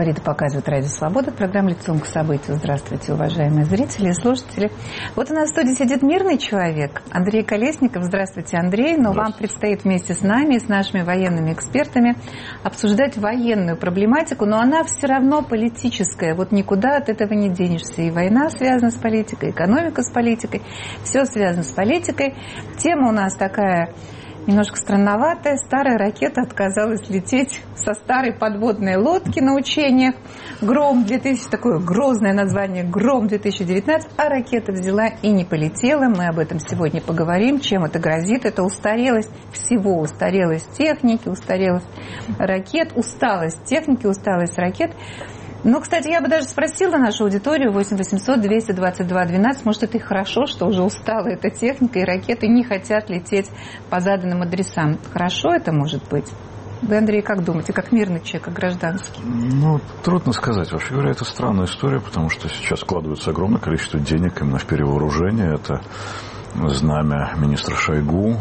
Говорит и показывает Радио Свобода. Программа «Лицом к событию». Здравствуйте, уважаемые зрители и слушатели. Вот у нас в студии сидит мирный человек Андрей Колесников. Здравствуйте, Андрей. Но вам предстоит вместе с нами и с нашими военными экспертами обсуждать военную проблематику, но она все равно политическая. Вот никуда от этого не денешься. И война связана с политикой, экономика с политикой. Все связано с политикой. Тема у нас такая... немножко странноватая. Старая ракета отказалась лететь со старой подводной лодки на учениях. «Гром-2000», такое грозное название, «Гром-2019», а ракета взяла и не полетела. Мы об этом сегодня поговорим, чем это грозит. Это устарелость всего, устарелость техники, устарелость ракет, усталость техники, усталость ракет. Ну, кстати, я бы даже спросила нашу аудиторию 8 800 222 12, может, это и хорошо, что уже устала эта техника, и ракеты не хотят лететь по заданным адресам. Хорошо это может быть? Вы, Андрей, как думаете, как мирный человек, как гражданский? Ну, трудно сказать. Вообще говоря, это странная история, потому что сейчас вкладывается огромное количество денег именно в перевооружение. Это знамя министра Шойгу.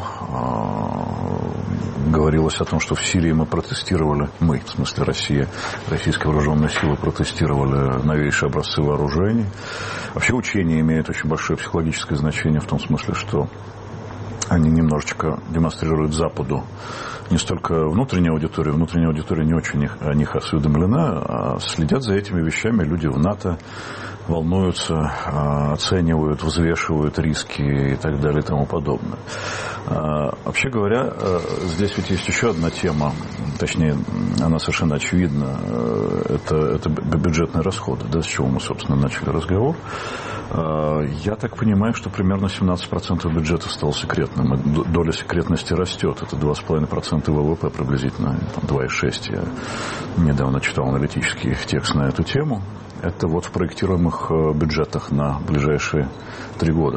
Говорилось о том, что в Сирии мы протестировали, в смысле Россия, российские вооруженные силы протестировали новейшие образцы вооружений. Вообще учения имеют очень большое психологическое значение в том смысле, что они немножечко демонстрируют Западу не столько внутренняя аудитория не очень о них осведомлена, а следят за этими вещами люди в НАТО, волнуются, оценивают, взвешивают риски и так далее и тому подобное. Вообще говоря, здесь ведь есть еще одна тема, точнее, она совершенно очевидна, это бюджетные расходы, да, с чего мы, собственно, начали разговор. Я так понимаю, что примерно 17% бюджета стал секретным, и доля секретности растет, это 2,5% ВВП приблизительно, 2,6%, я недавно читал аналитический текст на эту тему. Это вот в проектируемых бюджетах на ближайшие 3 года.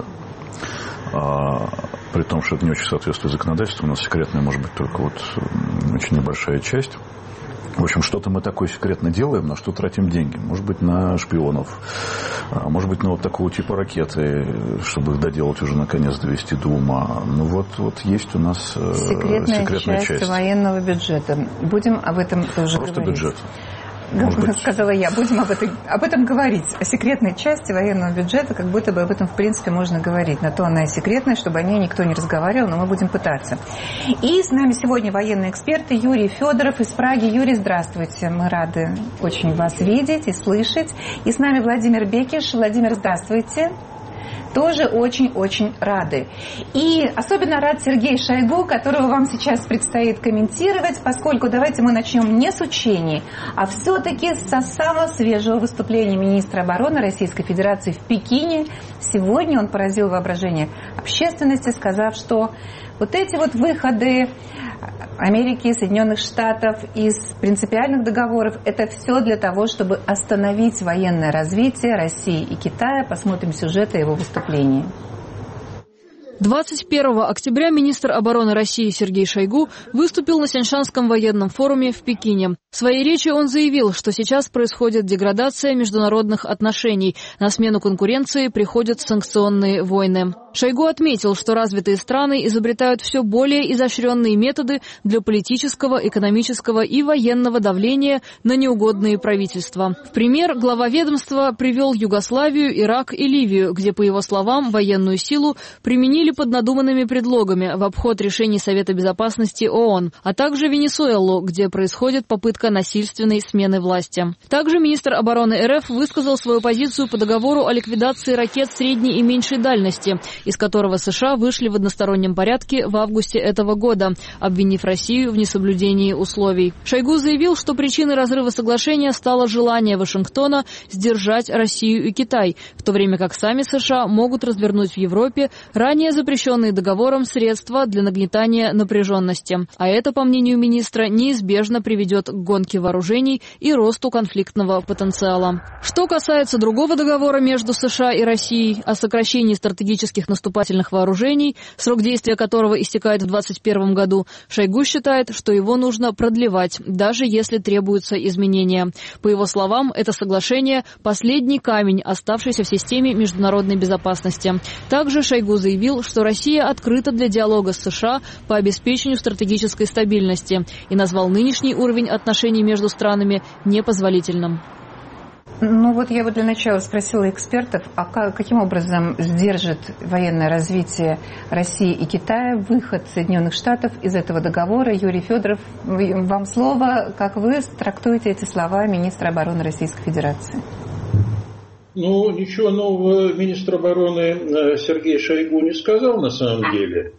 При том, что это не очень соответствует законодательству, у нас секретная может быть только вот очень небольшая часть. В общем, что-то мы такое секретно делаем, на что тратим деньги. Может быть, на шпионов, может быть, на вот такого типа ракеты, чтобы их доделать уже наконец, довести до ума. Ну вот есть у нас секретная часть военного бюджета. Будем об этом тоже просто говорить. Бюджет. Сказала я, будем об этом говорить. О секретной части военного бюджета, как будто бы об этом, в принципе, можно говорить. На то она и секретная, чтобы о ней никто не разговаривал, но мы будем пытаться. И с нами сегодня военные эксперты Юрий Федоров из Праги. Юрий, здравствуйте. Мы рады очень вас видеть и слышать. И с нами Владимир Бекиш. Владимир, здравствуйте. Тоже очень-очень рады. И особенно рад Сергей Шойгу, которого вам сейчас предстоит комментировать, поскольку давайте мы начнем не с учений, а все-таки со самого свежего выступления министра обороны Российской Федерации в Пекине. Сегодня он поразил воображение общественности, сказав, что вот эти вот выходы Америки, Соединенных Штатов из принципиальных договоров, это все для того, чтобы остановить военное развитие России и Китая. Посмотрим сюжет о его выступлении. 21 октября министр обороны России Сергей Шойгу выступил на Сяньшанском военном форуме в Пекине. В своей речи он заявил, что сейчас происходит деградация международных отношений. На смену конкуренции приходят санкционные войны. Шойгу отметил, что развитые страны изобретают все более изощренные методы для политического, экономического и военного давления на неугодные правительства. В пример глава ведомства привел Югославию, Ирак и Ливию, где, по его словам, военную силу применили под надуманными предлогами в обход решений Совета Безопасности ООН, а также Венесуэлу, где происходит попытка насильственной смены власти. Также министр обороны РФ высказал свою позицию по договору о ликвидации ракет средней и меньшей дальности, из которого США вышли в одностороннем порядке в августе этого года, обвинив Россию в несоблюдении условий. Шойгу заявил, что причиной разрыва соглашения стало желание Вашингтона сдержать Россию и Китай, в то время как сами США могут развернуть в Европе ранее запрещенные договором средства для нагнетания напряженности. А это, по мнению министра, неизбежно приведет к гонке вооружений и росту конфликтного потенциала. Что касается другого договора между США и Россией о сокращении стратегических наступательных вооружений, срок действия которого истекает в 2021 году, Шойгу считает, что его нужно продлевать, даже если требуются изменения. По его словам, это соглашение – последний камень, оставшийся в системе международной безопасности. Также Шойгу заявил, что Россия открыта для диалога с США по обеспечению стратегической стабильности и назвал нынешний уровень отношений между странами непозволительным. Ну вот я для начала спросила экспертов, а каким образом сдержит военное развитие России и Китая выход Соединенных Штатов из этого договора? Юрий Федоров, вам слово. Как вы трактуете эти слова министра обороны Российской Федерации? Ну, ничего нового министр обороны Сергей Шойгу не сказал на самом деле.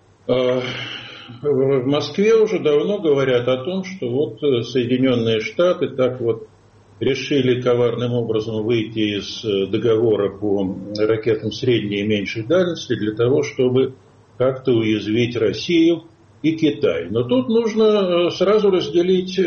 В Москве уже давно говорят о том, что вот Соединенные Штаты так вот решили коварным образом выйти из договора по ракетам средней и меньшей дальности для того, чтобы как-то уязвить Россию и Китай. Но тут нужно сразу разделить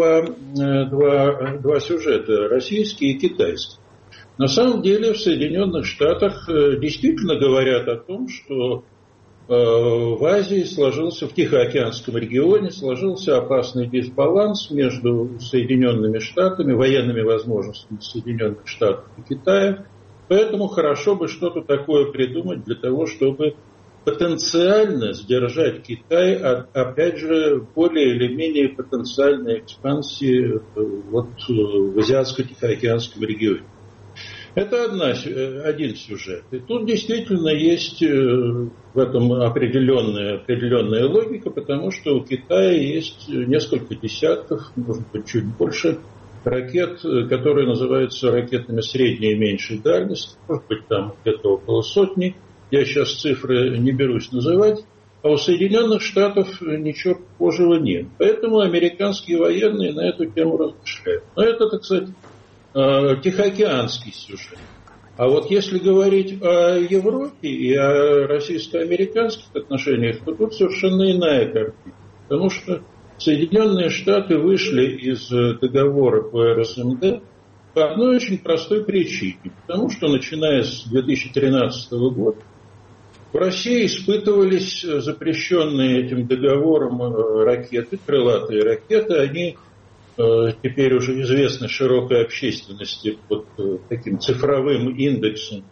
два сюжета, российский и китайский. На самом деле в Соединенных Штатах действительно говорят о том, что в Азии в Тихоокеанском регионе сложился опасный дисбаланс между Соединенными Штатами, военными возможностями Соединенных Штатов и Китая. Поэтому хорошо бы что-то такое придумать для того, чтобы потенциально сдержать Китай от, опять же, более или менее потенциальной экспансии в Азиатско-Тихоокеанском регионе. Это один сюжет. И тут действительно есть в этом определенная логика, потому что у Китая есть несколько десятков, может быть, чуть больше ракет, которые называются ракетами средней и меньшей дальности. Может быть, там где-то около сотни. Я сейчас цифры не берусь называть. А у Соединенных Штатов ничего похожего нет. Поэтому американские военные на эту тему размышляют. Но это, так сказать, тихоокеанский сюжет. А вот если говорить о Европе и о российско-американских отношениях, то тут совершенно иная картина. Потому что Соединенные Штаты вышли из договора по РСМД по одной очень простой причине. Потому что, начиная с 2013 года, в России испытывались запрещенные этим договором ракеты, крылатые ракеты. Они теперь уже известны широкой общественности под таким цифровым индексом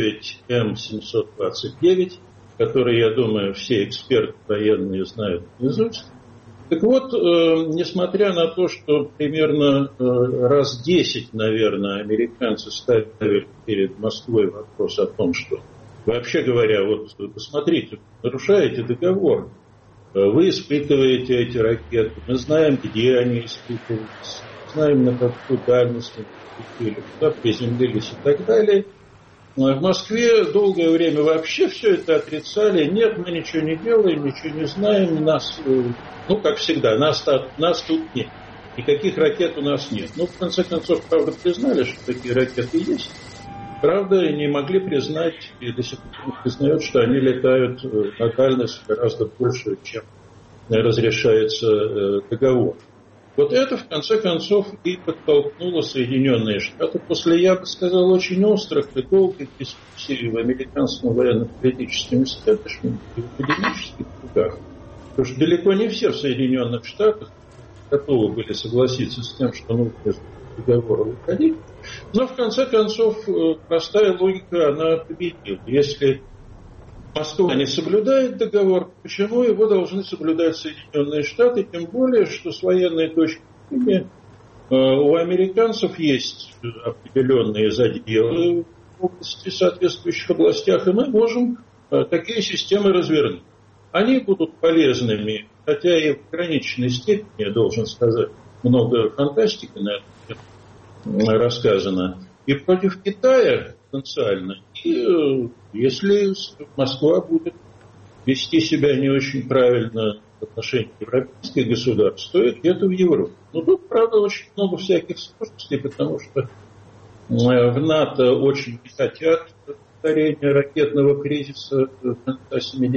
9М729, который, я думаю, все эксперты военные знают наизусть. Так вот, несмотря на то, что примерно раз 10, наверное, американцы ставили перед Москвой вопрос о том, что, вообще говоря, вот посмотрите, нарушаете договор, вы испытываете эти ракеты, мы знаем, где они испытывались, знаем, на какую дальность они испытывали, куда приземлились и так далее. В Москве долгое время вообще все это отрицали. Нет, мы ничего не делаем, ничего не знаем, нас, как всегда, нас тут нет. Никаких ракет у нас нет. В конце концов, правда, признали, что такие ракеты есть. Правда, не могли признать, и до сих пор не признают, что они летают на дальность гораздо больше, чем разрешается договор. Вот это, в конце концов, и подтолкнуло Соединенные Штаты после, я бы сказал, очень острых и долгих дискуссий в американском военно-политическом истеблишменте и в академических кругах. Потому что далеко не все в Соединенных Штатах готовы были согласиться с тем, что нужно из договора выходить. Но, в конце концов, простая логика, она победила. Если Москва не соблюдает договор, почему его должны соблюдать Соединенные Штаты? Тем более, что с военной точки зрения у американцев есть определенные заделы в области, соответствующих областях, и мы можем такие системы развернуть. Они будут полезными, хотя и в ограниченной степени, я должен сказать, много фантастики на эту тему рассказано, и против Китая потенциально. И если Москва будет вести себя не очень правильно в отношении европейских государств, то и где-то в Европе. Но тут, правда, очень много всяких сложностей, потому что в НАТО очень не хотят повторения ракетного кризиса конца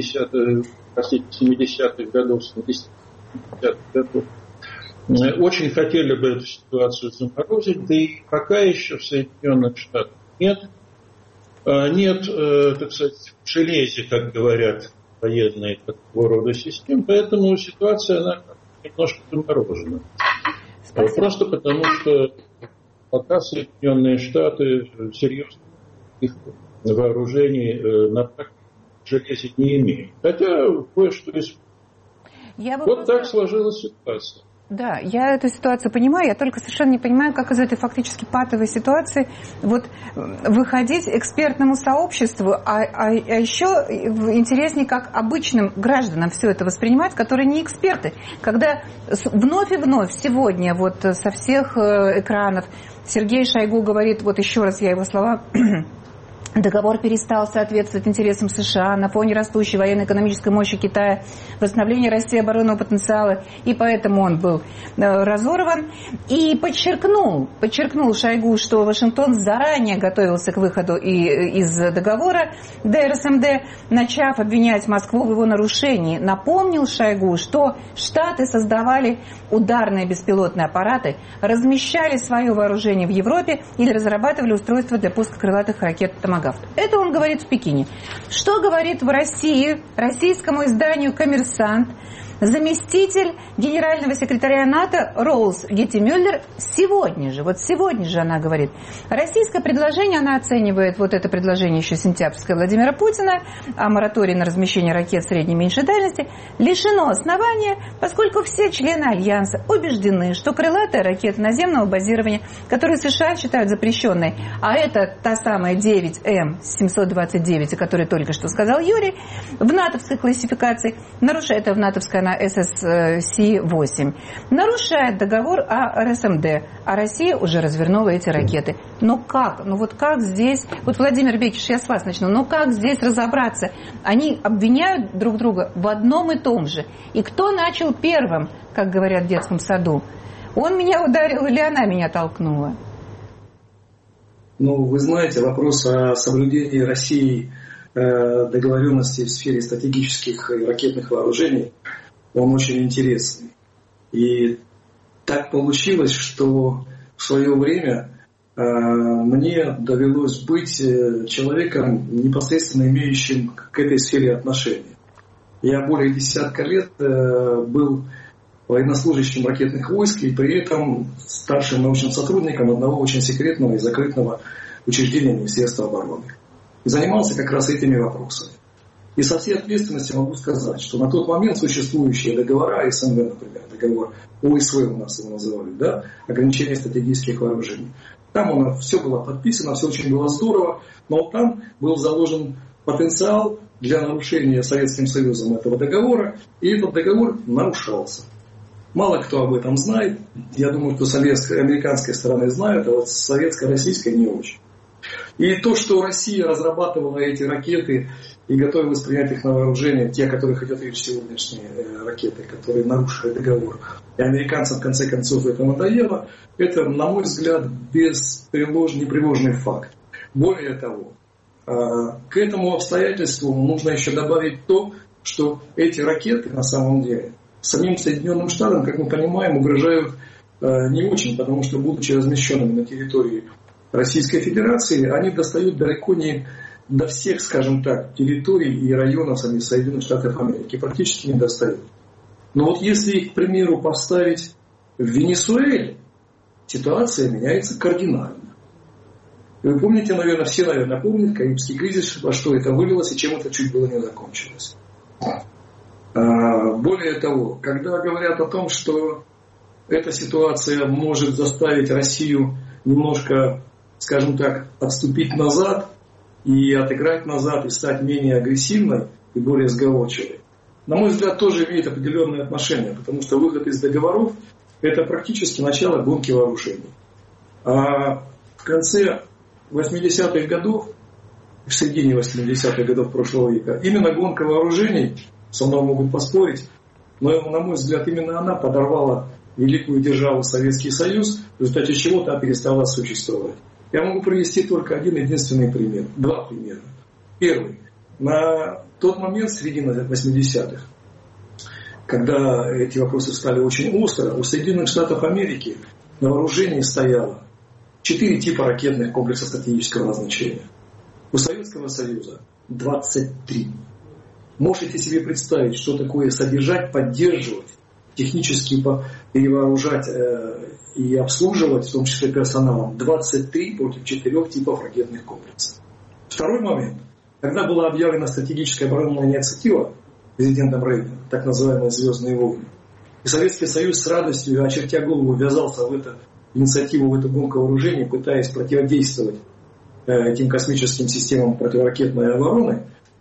70-х годов, 70-х годов. Очень хотели бы эту ситуацию заморозить, да и пока еще в Соединенных Штатах нет, так сказать, в железе, как говорят военные такого рода систем, поэтому ситуация, она немножко заморожена. Просто потому, что пока Соединенные Штаты серьезно их вооружений на практике железе не имеем. Хотя кое-что используем. Вот так сложилась ситуация. Да, я эту ситуацию понимаю, я только совершенно не понимаю, как из этой фактически патовой ситуации вот выходить экспертному сообществу, а еще интереснее, как обычным гражданам все это воспринимать, которые не эксперты. Когда вновь и вновь сегодня вот со всех экранов Сергей Шойгу говорит, вот еще раз я его слова... Договор перестал соответствовать интересам США на фоне растущей военно-экономической мощи Китая, восстановления России оборонного потенциала, и поэтому он был разорван. И подчеркнул Шойгу, что Вашингтон заранее готовился к выходу из договора ДРСМД, начав обвинять Москву в его нарушении. Напомнил Шойгу, что Штаты создавали ударные беспилотные аппараты, размещали свое вооружение в Европе или разрабатывали устройства для пуска крылатых ракет «Томагавк». Это он говорит в Пекине. Что говорит в России, российскому изданию «Коммерсант», заместитель генерального секретаря НАТО Роуз Геттимюллер сегодня же она говорит. Российское предложение, она оценивает вот это предложение еще сентябрьское Владимира Путина о моратории на размещение ракет средней и меньшей дальности, лишено основания, поскольку все члены Альянса убеждены, что крылатая ракета наземного базирования, которую США считают запрещенной, а это та самая 9М729, о которой только что сказал Юрий, в натовской классификации, нарушает в натовской на ССС-8, нарушает договор о РСМД, а Россия уже развернула эти ракеты. Но как? Ну вот как здесь, вот Владимир Бекиш, я с вас начну, но как здесь разобраться? Они обвиняют друг друга в одном и том же. И кто начал первым, как говорят в детском саду? Он меня ударил или она меня толкнула? Ну, вы знаете, вопрос о соблюдении России договоренностей в сфере стратегических и ракетных вооружений, он очень интересный. И так получилось, что в свое время мне довелось быть человеком, непосредственно имеющим к этой сфере отношения. Я более десятка лет был военнослужащим ракетных войск и при этом старшим научным сотрудником одного очень секретного и закрытого учреждения Министерства обороны. И занимался как раз этими вопросами. И со всей ответственностью могу сказать, что на тот момент существующие договора СНВ, например, договор ОСВ у нас его называли, да, ограничение стратегических вооружений, там все было подписано, все очень было здорово, но там был заложен потенциал для нарушения Советским Союзом этого договора, и этот договор нарушался. Мало кто об этом знает, я думаю, что с американской стороны знают, а вот с советско-российской не очень. И то, что Россия разрабатывала эти ракеты и готовилась принять их на вооружение, те, о которых идет речь сегодняшние ракеты, которые нарушили договор, и американцам в конце концов это надоело, это, на мой взгляд, непреложный факт. Более того, к этому обстоятельству нужно еще добавить то, что эти ракеты на самом деле самим Соединенным Штатам, как мы понимаем, угрожают не очень, потому что, будучи размещенными на территории Российской Федерации, они достают далеко не до всех, скажем так, территорий и районов самих Соединенных Штатов Америки. Практически не достают. Но вот если их, к примеру, поставить в Венесуэле, ситуация меняется кардинально. И вы помните, наверное, все, помнят Карибский кризис, во что это вылилось и чем это чуть было не закончилось. Более того, когда говорят о том, что эта ситуация может заставить Россию немножко, скажем так, отступить назад и отыграть назад и стать менее агрессивной и более сговорчивой, на мой взгляд, тоже имеет определенное отношение, потому что выход из договоров – это практически начало гонки вооружений. А в конце 80-х годов, в середине 80-х годов прошлого века, именно гонка вооружений, со мной могут поспорить, но, на мой взгляд, именно она подорвала великую державу Советский Союз, в результате чего та перестала существовать. Я могу привести только один единственный пример. Два примера. Первый. На тот момент, середина 80-х, когда эти вопросы стали очень остро, у Соединенных Штатов Америки на вооружении стояло 4 типа ракетных комплексов стратегического назначения. У Советского Союза 23. Можете себе представить, что такое содержать, поддерживать, технически перевооружать и обслуживать, в том числе персоналом, 23 против 4 типов ракетных комплексов. Второй момент. когда была объявлена стратегическая оборонная инициатива президентом Рейганом, так называемые «Звездные войны», и Советский Союз с радостью, очертя голову, ввязался в эту инициативу, в эту гонку вооружений, пытаясь противодействовать этим космическим системам противоракетной обороны,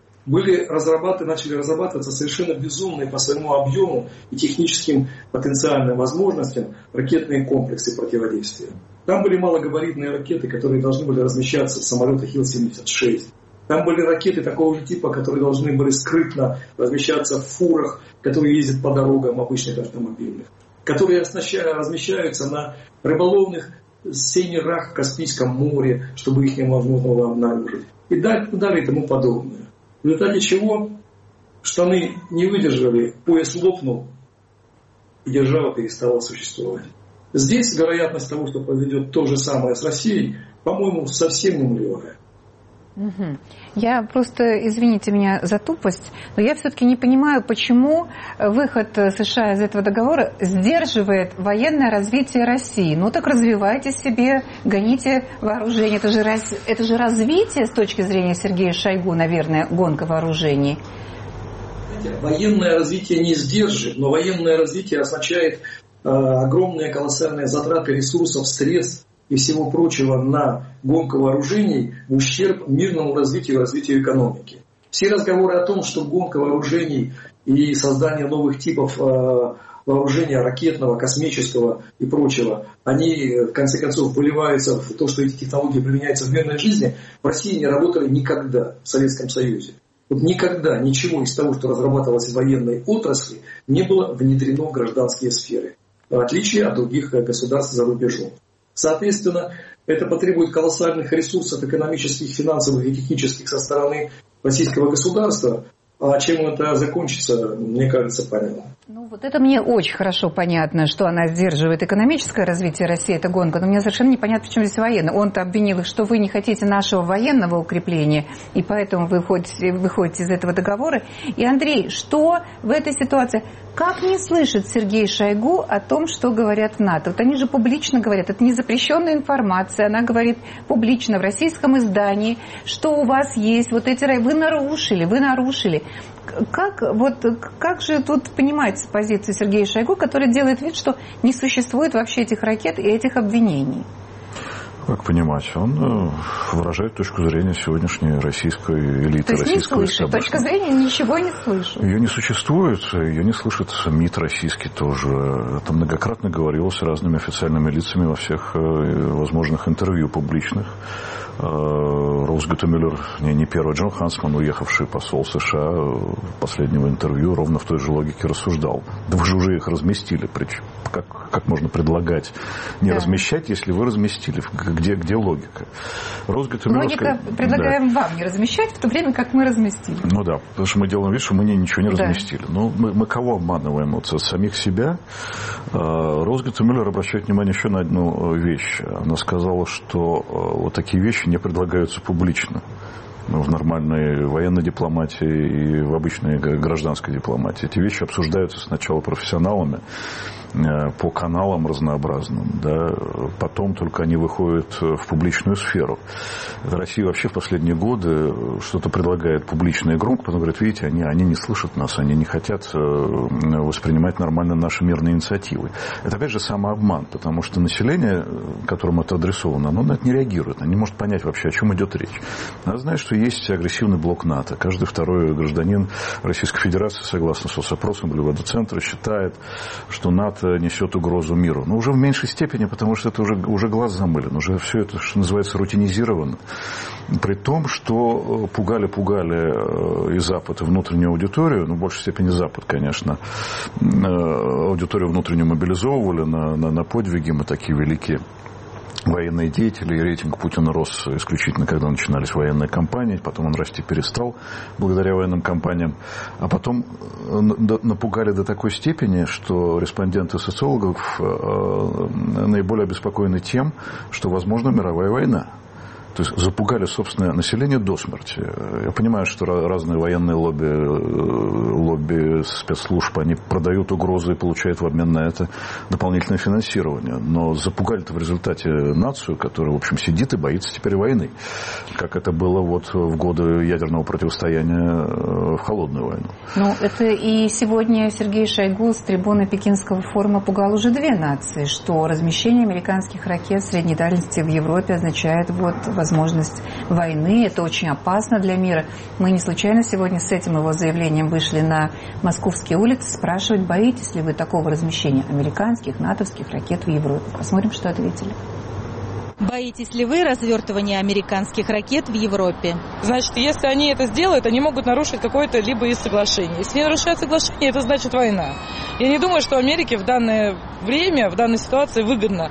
начали разрабатываться совершенно безумные по своему объему и техническим потенциальным возможностям ракетные комплексы противодействия. Там были малогабаритные ракеты, которые должны были размещаться в самолетах Ил-76. Там были ракеты такого же типа, которые должны были скрытно размещаться в фурах, которые ездят по дорогам обычных автомобильных, которые размещаются на рыболовных сейнерах в Каспийском море, чтобы их невозможно было обнаружить. И далее и тому подобное. В результате чего штаны не выдержали, пояс лопнул, и держава перестала существовать. Здесь вероятность того, что произойдет то же самое с Россией, по-моему, совсем не нулевая. Я просто, извините меня за тупость, но я все-таки не понимаю, почему выход США из этого договора сдерживает военное развитие России. Ну так развивайте себе, гоните вооружение. Это же развитие с точки зрения Сергея Шойгу, наверное, гонка вооружений. Военное развитие не сдержит, но военное развитие означает огромные колоссальные затраты ресурсов, средств и всего прочего на гонку вооружений в ущерб мирному развитию и развитию экономики. Все разговоры о том, что гонка вооружений и создание новых типов вооружения ракетного, космического и прочего, они в конце концов выливаются в то, что эти технологии применяются в мирной жизни, в России не работали никогда, в Советском Союзе. Вот никогда ничего из того, что разрабатывалось в военной отрасли, не было внедрено в гражданские сферы, в отличие от других государств за рубежом. Соответственно, это потребует колоссальных ресурсов экономических, финансовых и технических со стороны российского государства. А чем это закончится, мне кажется, понятно. Ну, вот это мне очень хорошо понятно, что она сдерживает экономическое развитие России, эта гонка, но мне совершенно непонятно, почему здесь военное. Он-то обвинил их, что вы не хотите нашего военного укрепления, и поэтому вы выходите из этого договора. И, Андрей, что в этой ситуации? Как не слышит Сергей Шойгу о том, что говорят в НАТО? Вот они же публично говорят, это не запрещенная информация, она говорит публично в российском издании, что у вас есть вот эти... Вы нарушили. Как же тут понимается позиция Сергея Шойгу, который делает вид, что не существует вообще этих ракет и этих обвинений? Как понимать? Он выражает точку зрения сегодняшней российской элиты. То есть не слышит? Точка зрения ничего не слышу. Ее не существует, ее не слышит МИД российский тоже. Это многократно говорилось разными официальными лицами во всех возможных интервью публичных. Росготемюллер, не первый, Джон Хансман, уехавший посол США, последнего интервью ровно в той же логике рассуждал. Да вы же уже их разместили. Как можно предлагать не размещать, если вы разместили? Где логика? Логика, предлагаем вам не размещать, в то время как мы разместили. Ну да, потому что мы делаем вид, что мы ничего не разместили. Но мы кого обманываем? Вот самих себя. Росготемюллер обращает внимание еще на одну вещь. Она сказала, что вот такие вещи не предлагаются публично в нормальной военной дипломатии и в обычной гражданской дипломатии. Эти вещи обсуждаются сначала профессионалами по каналам разнообразным, да, потом только они выходят в публичную сферу. Россия вообще в последние годы что-то предлагает публично и громко, потом говорит, видите, они не слышат нас, они не хотят воспринимать нормально наши мирные инициативы. Это опять же самообман, потому что население, которому это адресовано, оно на это не реагирует, оно не может понять вообще, о чем идет речь. Надо знать, что есть агрессивный блок НАТО. Каждый второй гражданин Российской Федерации, согласно соцопросам Блюведоцентра, считает, что НАТО несет угрозу миру. Но уже в меньшей степени, потому что это уже глаз замылен. Уже все это, что называется, рутинизировано. При том, что пугали и Запад, и внутреннюю аудиторию, в большей степени Запад, конечно, аудиторию внутреннюю мобилизовывали на подвиги, мы такие великие военные деятели, и рейтинг Путина рос исключительно, когда начинались военные кампании, потом он расти перестал благодаря военным кампаниям, а потом напугали до такой степени, что респонденты социологов наиболее обеспокоены тем, что возможна мировая война. То есть запугали собственное население до смерти. Я понимаю, что разные военные лобби спецслужб, они продают угрозы и получают в обмен на это дополнительное финансирование. Но запугали-то в результате нацию, которая, в общем, сидит и боится теперь войны. Как это было вот в годы ядерного противостояния в холодную войну. Ну, это и сегодня Сергей Шойгу с трибуны Пекинского форума пугал уже две нации, что размещение американских ракет средней дальности в Европе означает вот возможность войны. Это очень опасно для мира. Мы не случайно сегодня с этим его заявлением вышли на московские улицы спрашивать, боитесь ли вы такого размещения американских, натовских ракет в Европе. Посмотрим, что ответили. Боитесь ли вы развертывания американских ракет в Европе? Значит, если они это сделают, они могут нарушить какое-то либо из соглашений. Если не нарушают соглашение, это значит война. Я не думаю, что Америке в данное время, в данной ситуации выгодно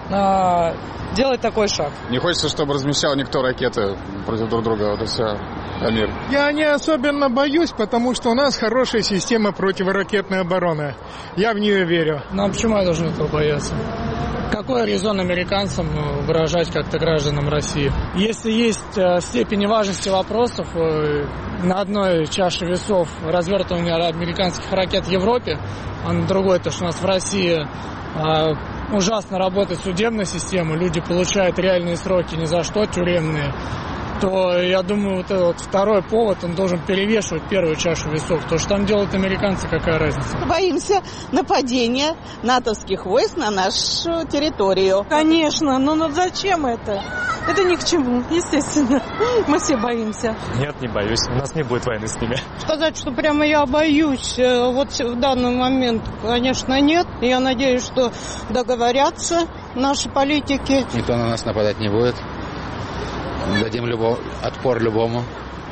делать такой шаг. Не хочется, чтобы размещал никто ракеты против друг друга. Вот и все. Амир. Я не особенно боюсь, потому что у нас хорошая система противоракетной обороны. Я в нее верю. Ну а почему я должен этого бояться? Какой резон американцам выражать как-то гражданам России? Если есть степень важности вопросов на одной чаше весов развертывания американских ракет в Европе, а на другой, то, что у нас в России ужасно работает судебная система, люди получают реальные сроки ни за что, тюремные, то, я думаю, вот этот второй повод, он должен перевешивать первую чашу весов. То, что там делают американцы, какая разница? Боимся нападения натовских войск на нашу территорию. Конечно, но зачем это? Это ни к чему, естественно. Мы все боимся. Нет, не боюсь. У нас не будет войны с ними. Сказать, что прямо я боюсь, вот в данный момент, конечно, нет. Я надеюсь, что договорятся наши политики. Никто на нас нападать не будет. Дадим отпор любому.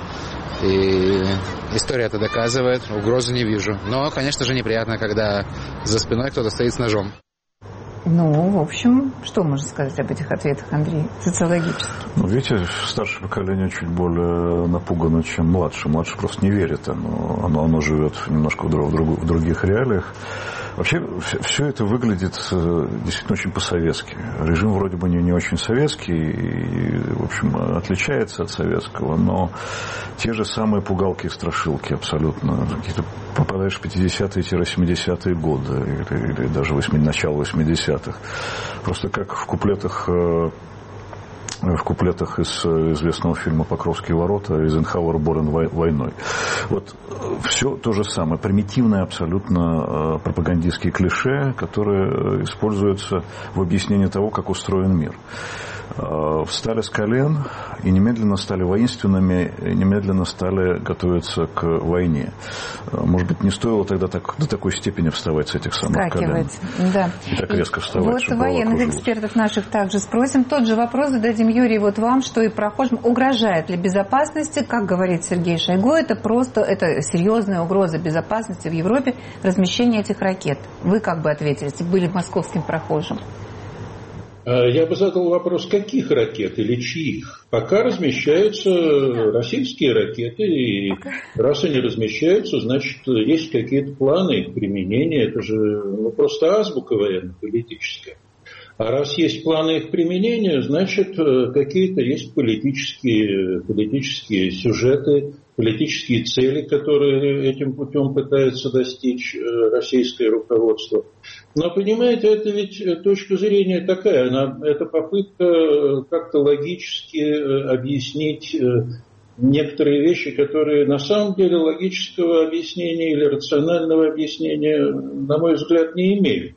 И история это доказывает. Угрозы не вижу. Но, конечно же, неприятно, когда за спиной кто-то стоит с ножом. Ну, в общем, что можно сказать об этих ответах, Андрей, социологически? Ну, видите, старшее поколение чуть более напугано, чем младше. Младше просто не верит. Оно живет немножко в других реалиях. Вообще, все это выглядит действительно очень по-советски. Режим вроде бы не очень советский, и, в общем, отличается от советского, но те же самые пугалки и страшилки абсолютно. Какие-то попадаешь в 50-е-70-е годы, или даже начало 80-х. Просто как в куплетах из известного фильма «Покровские ворота» Эйзенхауэр болен войной. Вот все то же самое. Примитивные абсолютно пропагандистские клише, которые используются в объяснении того, как устроен мир. Встали с колен и немедленно стали воинственными, и немедленно стали готовиться к войне. Может быть, не стоило тогда до такой степени вставать с этих самых колен. Да. И так резко вставать. Вот военных экспертов наших также спросим. Тот же вопрос зададим, Юрий, вот вам, что и прохожим. Угрожает ли безопасности, как говорит Сергей Шойгу, это серьезная угроза безопасности в Европе, размещение этих ракет? Вы как бы ответили, если были московским прохожим? Я бы задал вопрос, каких ракет или чьих? Пока размещаются российские ракеты, и раз они размещаются, значит, есть какие-то планы их применения. Это же просто азбука военно-политическая. А раз есть планы их применения, значит, какие-то есть политические сюжеты, политические цели, которые этим путем пытается достичь российское руководство. Но, понимаете, это ведь точка зрения такая, это попытка как-то логически объяснить некоторые вещи, которые на самом деле логического объяснения или рационального объяснения, на мой взгляд, не имеют.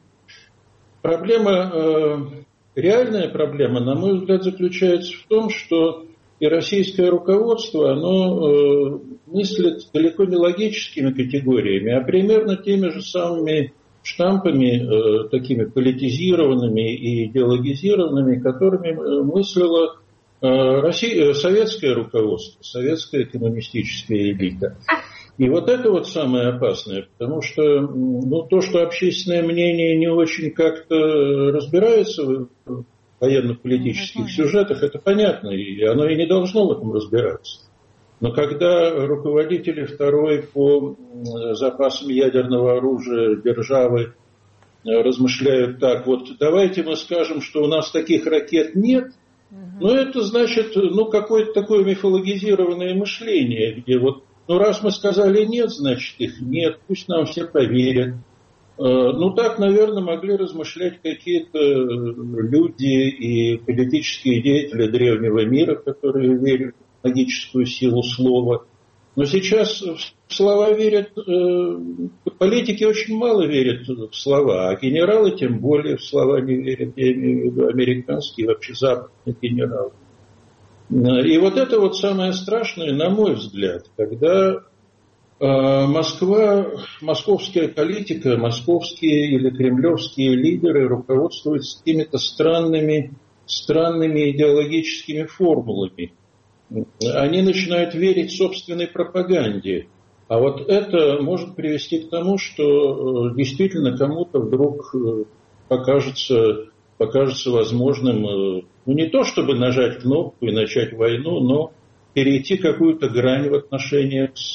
Реальная проблема, на мой взгляд, заключается в том, что и российское руководство, оно мыслит далеко не логическими категориями, а примерно теми же самыми штампами, такими политизированными и идеологизированными, которыми мыслило советское руководство, советская коммунистическая элита. И вот это вот самое опасное, потому что то, что общественное мнение не очень как-то разбирается в военно-политических сюжетах, это понятно, и оно и не должно в этом разбираться. Но когда руководители второй по запасам ядерного оружия державы размышляют так, вот давайте мы скажем, что у нас таких ракет нет, Но это значит, какое-то такое мифологизированное мышление, где вот, раз мы сказали нет, значит их нет, пусть нам все поверят. Так, наверное, могли размышлять какие-то люди и политические деятели древнего мира, которые верят в магическую силу слова. Но сейчас в слова верят, политики очень мало верят в слова, а генералы тем более в слова не верят, я имею в виду американские, вообще западные генералы. И вот это вот самое страшное, на мой взгляд, когда московская политика, московские или кремлевские лидеры руководствуются какими-то странными идеологическими формулами. Они начинают верить собственной пропаганде. А вот это может привести к тому, что действительно кому-то вдруг покажется возможным, не то чтобы нажать кнопку и начать войну, но перейти какую-то грань в отношениях с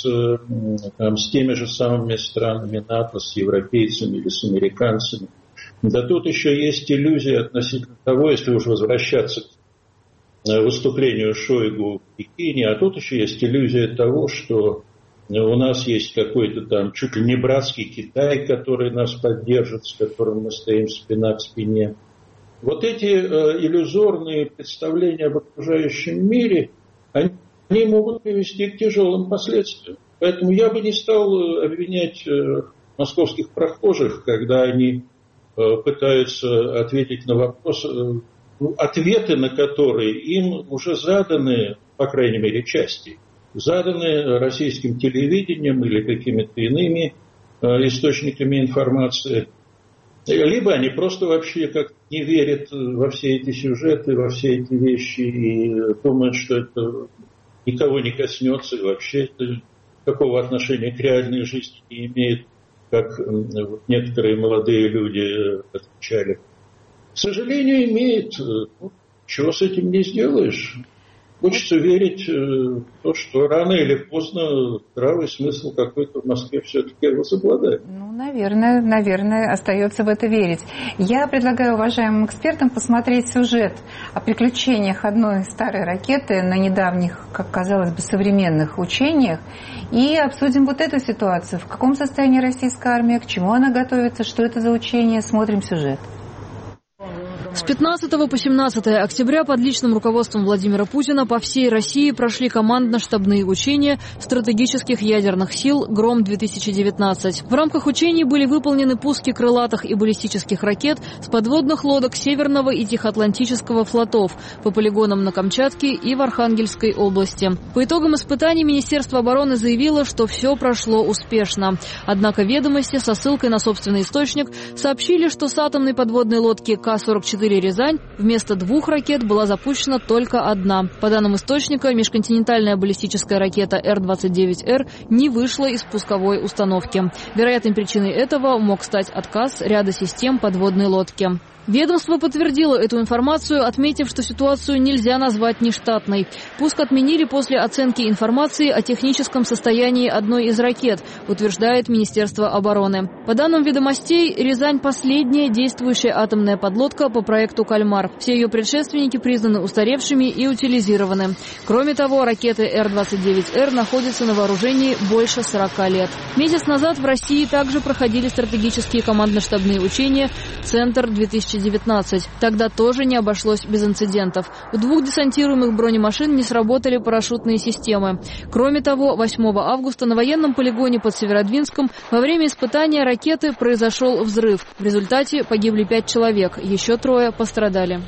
теми же самыми странами НАТО, с европейцами или с американцами. Да тут еще есть иллюзия относительно того, если уж возвращаться к выступлению Шойгу в Пекине, а тут еще есть иллюзия того, что у нас есть какой-то там чуть ли не братский Китай, который нас поддержит, с которым мы стоим спина к спине. Вот эти иллюзорные представления об окружающем мире, они могут привести к тяжелым последствиям. Поэтому я бы не стал обвинять московских прохожих, когда они пытаются ответить на вопрос, ответы на которые им уже заданы, по крайней мере, части, заданы российским телевидением или какими-то иными источниками информации. Либо они просто вообще как не верят во все эти сюжеты, во все эти вещи и думают, что это никого не коснется и вообще это какого отношения к реальной жизни не имеет, как некоторые молодые люди отвечали. К сожалению, имеет. Чего с этим не сделаешь? Хочется верить в то, что рано или поздно здравый смысл какой-то в Москве все-таки возобладает. Наверное, остается в это верить. Я предлагаю уважаемым экспертам посмотреть сюжет о приключениях одной старой ракеты на недавних, как казалось бы, современных учениях и обсудим вот эту ситуацию. В каком состоянии российская армия, к чему она готовится, что это за учения. Смотрим сюжет. С 15 по 17 октября под личным руководством Владимира Путина по всей России прошли командно-штабные учения стратегических ядерных сил «Гром-2019». В рамках учений были выполнены пуски крылатых и баллистических ракет с подводных лодок Северного и Тихоатлантического флотов по полигонам на Камчатке и в Архангельской области. По итогам испытаний Министерство обороны заявило, что все прошло успешно. Однако ведомости со ссылкой на собственный источник сообщили, что с атомной подводной лодки К-44 «Рязань» вместо 2 ракет была запущена только одна. По данным источника, межконтинентальная баллистическая ракета Р-29Р не вышла из пусковой установки. Вероятной причиной этого мог стать отказ ряда систем подводной лодки. Ведомство подтвердило эту информацию, отметив, что ситуацию нельзя назвать нештатной. Пуск отменили после оценки информации о техническом состоянии одной из ракет, утверждает Министерство обороны. По данным ведомостей, «Рязань» – последняя действующая атомная подлодка по проекту «Кальмар». Все ее предшественники признаны устаревшими и утилизированы. Кроме того, ракеты Р-29Р находятся на вооружении больше 40 лет. Месяц назад в России также проходили стратегические командно-штабные учения «Центр-2019». Тогда тоже не обошлось без инцидентов. У 2 десантируемых бронемашин не сработали парашютные системы. Кроме того, 8 августа на военном полигоне под Северодвинском во время испытания ракеты произошел взрыв. В результате погибли 5 человек, еще 3 пострадали.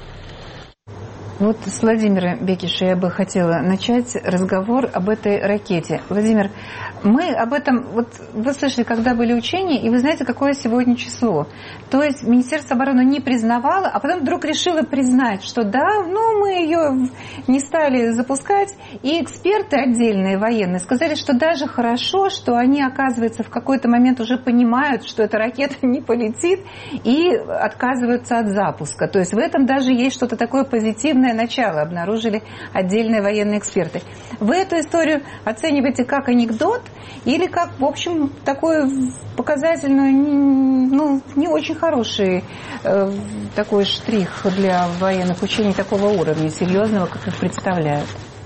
Вот с Владимира Бекиша я бы хотела начать разговор об этой ракете. Владимир, мы об этом, вот вы слышали, когда были учения, и вы знаете, какое сегодня число. То есть Министерство обороны не признавало, а потом вдруг решило признать, что да, мы ее не стали запускать. И эксперты отдельные военные сказали, что даже хорошо, что они, оказывается, в какой-то момент уже понимают, что эта ракета не полетит, и отказываются от запуска. То есть в этом даже есть что-то такое позитивное самое начало обнаружили отдельные военные эксперты. Вы эту историю оцениваете как анекдот или как, в общем, такой показательный, ну, не очень хороший такой штрих для военных учений такого уровня, серьезного, как их представляют?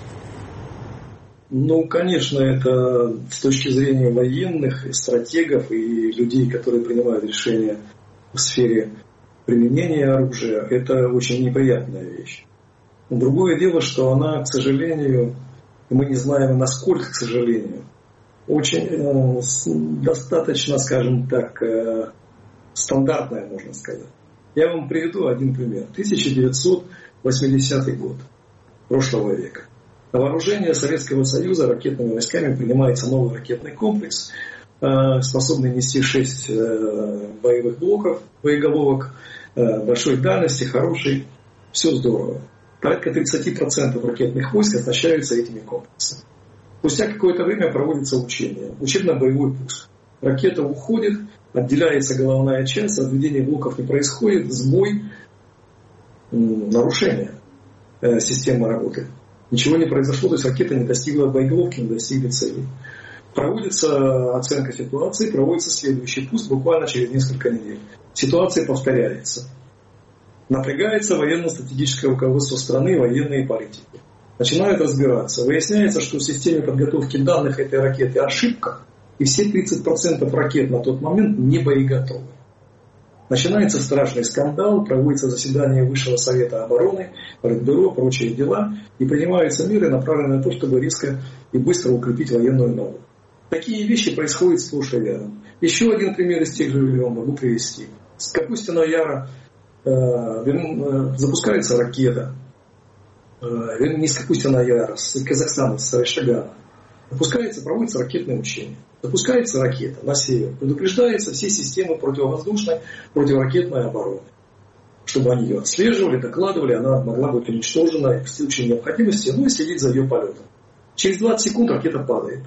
Ну, конечно, это с точки зрения военных, стратегов и людей, которые принимают решения в сфере применения оружия, это очень неприятная вещь. Другое дело, что она, к сожалению, мы не знаем, насколько, к сожалению, очень достаточно, скажем так, стандартная, можно сказать. Я вам приведу один пример. 1980 год прошлого века. На вооружение Советского Союза ракетными войсками принимается новый ракетный комплекс, способный нести 6 боевых блоков, боеголовок, большой дальности, хороший. Все здорово. Порядка 30% ракетных войск оснащаются этими комплексами. Спустя какое-то время проводится учение, учебно-боевой пуск. Ракета уходит, отделяется головная часть, разведение блоков не происходит, сбой, нарушение системы работы. Ничего не произошло, то есть ракета не достигла боеголовки, не достигла цели. Проводится оценка ситуации, проводится следующий пуск буквально через несколько недель. Ситуация повторяется. Напрягается военно-стратегическое руководство страны, военные политики. Начинают разбираться. Выясняется, что в системе подготовки данных этой ракеты ошибка, и все 30% ракет на тот момент не боеготовы. Начинается страшный скандал, проводится заседание Высшего Совета обороны, Политбюро, прочие дела, и принимаются меры, направленные на то, чтобы резко и быстро укрепить военную науку. Такие вещи происходят сплошь и рядом. Еще один пример из тех же времен могу привести. С Капустиного Яра запускается ракета, не с Капустиного Яра, с Казахстана, с Райшагана. Запускается, проводится ракетное учение. Запускается ракета на север. Предупреждаются все системы противовоздушной, противоракетной обороны. Чтобы они ее отслеживали, докладывали, она могла быть уничтожена в случае необходимости, ну и следить за ее полетом. Через 20 секунд ракета падает.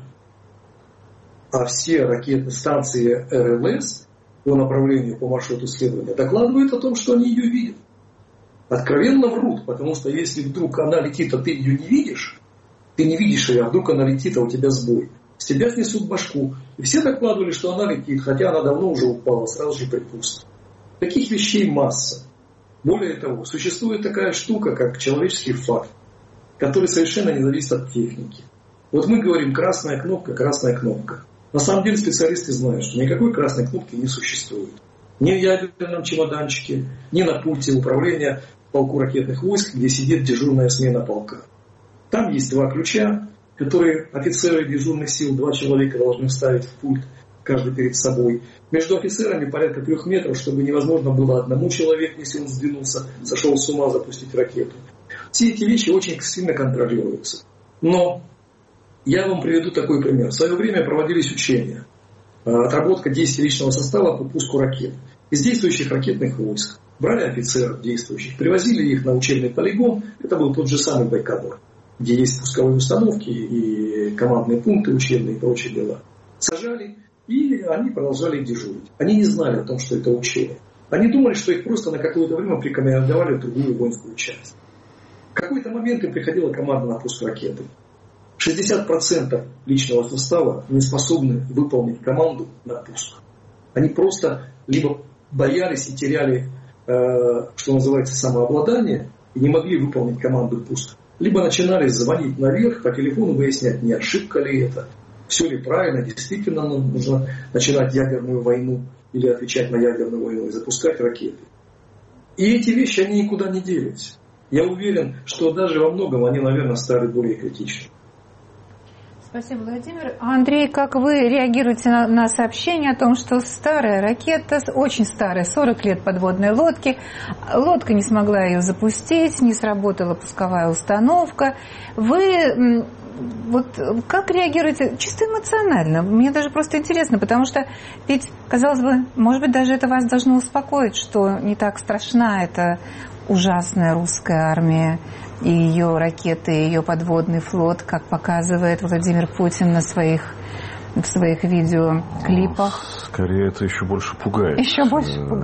А все ракетные станции РЛС по направлению, по маршруту следования докладывают о том, что они ее видят. Откровенно врут, потому что если вдруг она летит, а ты ее не видишь ее, а вдруг она летит, а у тебя сбой, с тебя снесут башку. И все докладывали, что она летит, хотя она давно уже упала, сразу же припустит. Таких вещей масса. Более того, существует такая штука, как человеческий факт, который совершенно не зависит от техники. Вот мы говорим красная кнопка, красная кнопка. На самом деле специалисты знают, что никакой красной кнопки не существует. Ни в ядерном чемоданчике, ни на пульте управления полку ракетных войск, где сидит дежурная смена полка. Там есть 2 ключа, которые офицеры дежурных сил, 2 человека должны вставить в пульт, каждый перед собой. Между офицерами порядка 3 метров, чтобы невозможно было одному человеку, если он сдвинулся, сошел с ума, запустить ракету. Все эти вещи очень сильно контролируются. Но я вам приведу такой пример. В свое время проводились учения. Отработка действий личного состава по пуску ракет. Из действующих ракетных войск брали офицеров действующих, привозили их на учебный полигон. Это был тот же самый Байконур, где есть пусковые установки и командные пункты учебные и прочие дела. Сажали, и они продолжали дежурить. Они не знали о том, что это учение. Они думали, что их просто на какое-то время прикомандировали в другую воинскую часть. В какой-то момент им приходила команда на пуск ракеты. 60% личного состава не способны выполнить команду на пуск. Они просто либо боялись и теряли, что называется, самообладание, и не могли выполнить команду пуск. Либо начинали звонить наверх, по телефону выяснять, не ошибка ли это, все ли правильно, действительно нужно начинать ядерную войну или отвечать на ядерную войну и запускать ракеты. И эти вещи, они никуда не делись. Я уверен, что даже во многом они, наверное, стали более критичны. Спасибо, Владимир. Андрей, как вы реагируете на сообщение о том, что старая ракета, очень старая, 40 лет подводной лодки, лодка не смогла ее запустить, не сработала пусковая установка. Вы вот как реагируете? Чисто эмоционально. Мне даже просто интересно, потому что ведь, казалось бы, может быть, даже это вас должно успокоить, что не так страшна эта ужасная русская армия и ее ракеты, и ее подводный флот, как показывает Владимир Путин в своих видеоклипах. Скорее, это еще больше пугает. Еще больше пугает.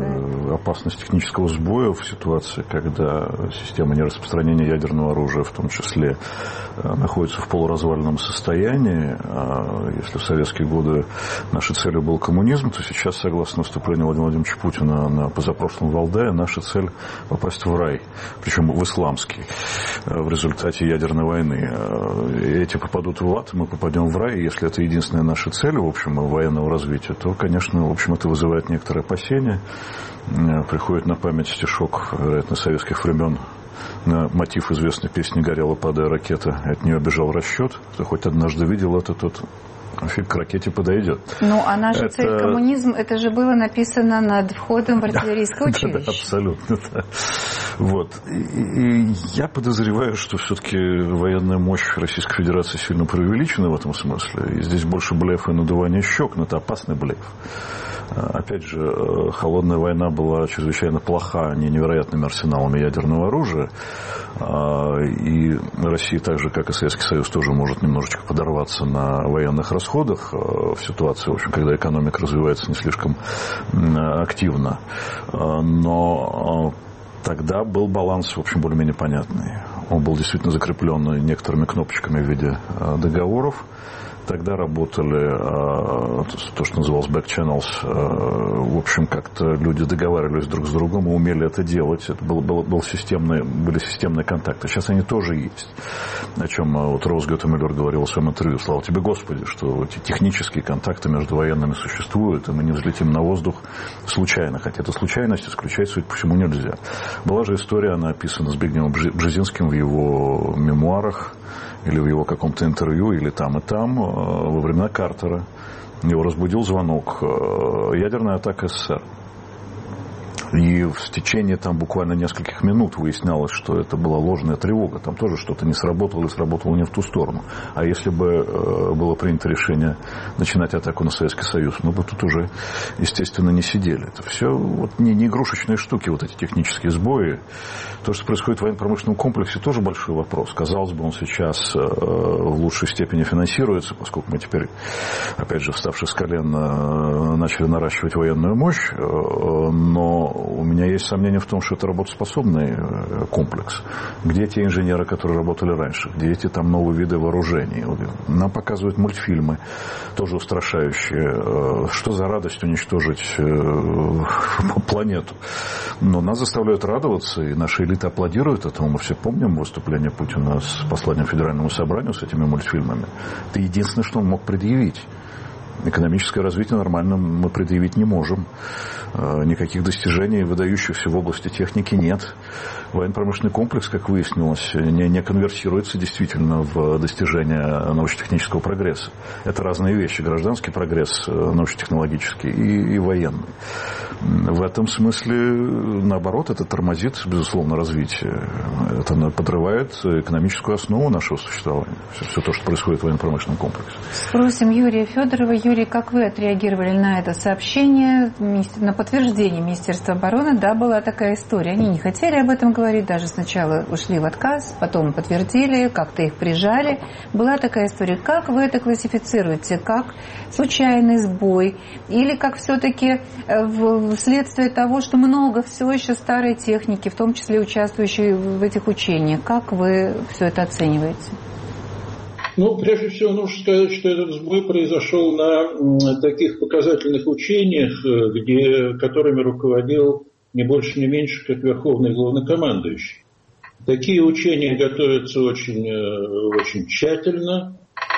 опасность технического сбоя в ситуации, когда система нераспространения ядерного оружия в том числе находится в полуразваленном состоянии. Если в советские годы нашей целью был коммунизм, то сейчас, согласно выступлению Владимира Владимировича Путина на позапрошлом Валдае, наша цель — попасть в рай, причем в исламский, в результате ядерной войны. Эти попадут в ад, мы попадем в рай. И если это единственная наша цель, в общем, военного развития, то, конечно, в общем, это вызывает некоторые опасения. Приходит на память стишок, вероятно, советских времен, на мотив известной песни «Горела, падая ракета», от нее бежал расчет. Кто хоть однажды видел это, тот к ракете подойдет. Ну, а наша цель коммунизм, это же было написано над входом в артиллерийское училище. Да, абсолютно. Да. Вот. И я подозреваю, что все-таки военная мощь Российской Федерации сильно преувеличена в этом смысле. И здесь больше блефа и надувания щек, но это опасный блеф. Опять же, холодная война была чрезвычайно плоха не невероятными арсеналами ядерного оружия. И Россия, так же, как и Советский Союз, тоже может немножечко подорваться на военных расходах в ситуации, в общем, когда экономика развивается не слишком активно. Но тогда был баланс, в общем, более-менее понятный. Он был действительно закреплен некоторыми кнопочками в виде договоров. Тогда работали то, что называлось back channels. В общем, как-то люди договаривались друг с другом и умели это делать. Это были системные контакты. Сейчас они тоже есть. О чем вот Роуз Гёте-Мюллер говорил в своем интервью. Слава тебе, Господи, что эти технические контакты между военными существуют, и мы не взлетим на воздух случайно. Хотя эту случайность исключать, судя по всему, нельзя. Была же история, она описана Збигневом Бжезинским в его мемуарах, или в его каком-то интервью, или там и там, во времена Картера. Его разбудил звонок. Ядерная атака СССР. И в течение там буквально нескольких минут выяснялось, что это была ложная тревога. Там тоже что-то не сработало, или сработало не в ту сторону. А если бы было принято решение начинать атаку на Советский Союз, мы бы тут уже, естественно, не сидели. Это все вот не игрушечные штуки, вот эти технические сбои. То, что происходит в военно-промышленном комплексе, тоже большой вопрос. Казалось бы, он сейчас в лучшей степени финансируется, поскольку мы теперь, опять же, вставшие с колен, начали наращивать военную мощь. Но у меня есть сомнения в том, что это работоспособный комплекс. Где те инженеры, которые работали раньше? Где эти там новые виды вооружений? Нам показывают мультфильмы, тоже устрашающие. Что за радость уничтожить планету? Но нас заставляют радоваться, и наши элиты аплодируют этому. Мы все помним выступление Путина с посланием Федеральному собранию с этими мультфильмами. Это единственное, что он мог предъявить. Экономическое развитие нормально мы предъявить не можем. Никаких достижений, выдающихся в области техники, нет. Военно-промышленный комплекс, как выяснилось, не конвертируется действительно в достижение научно-технического прогресса. Это разные вещи. Гражданский прогресс научно-технологический и военный. В этом смысле, наоборот, это тормозит, безусловно, развитие. Это подрывает экономическую основу нашего существования. Все то, что происходит в военно-промышленном комплексе. Спросим Юрия Федорова. Юрий, как вы отреагировали на это сообщение, на подтверждение Министерства обороны? Да, была такая история. Они не хотели об этом говорить, даже сначала ушли в отказ, потом подтвердили, как-то их прижали. Была такая история. Как вы это классифицируете? Как случайный сбой? Или как все-таки вследствие того, что много всего еще старой техники, в том числе участвующей в этих учениях? Как вы все это оцениваете? Ну, прежде всего, нужно сказать, что этот сбой произошел на таких показательных учениях, которыми руководил не больше, не меньше, как верховный главнокомандующий. Такие учения готовятся очень тщательно.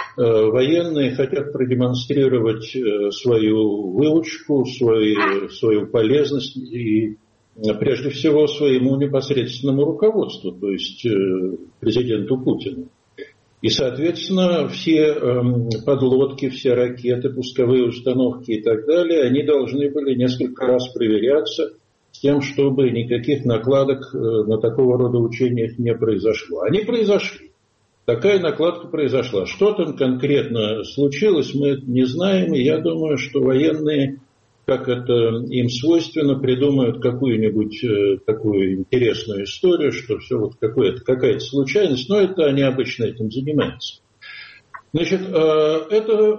Военные хотят продемонстрировать свою выучку, свою полезность и, прежде всего, своему непосредственному руководству, то есть президенту Путину. И, соответственно, все подлодки, все ракеты, пусковые установки и так далее, они должны были несколько раз проверяться с тем, чтобы никаких накладок на такого рода учениях не произошло. Они произошли. Такая накладка произошла. Что там конкретно случилось, мы не знаем. И я думаю, что военные, как это им свойственно, придумают какую-нибудь такую интересную историю, что все вот какая-то случайность, но это они обычно этим занимаются. Значит, это